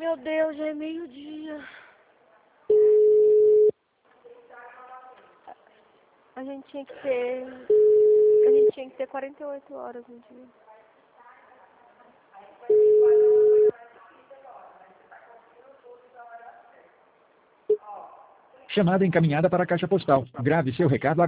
Meu Deus, já é meio-dia. A gente tinha que ter 48 horas no dia. Chamada encaminhada para a caixa postal. Grave seu recado agora.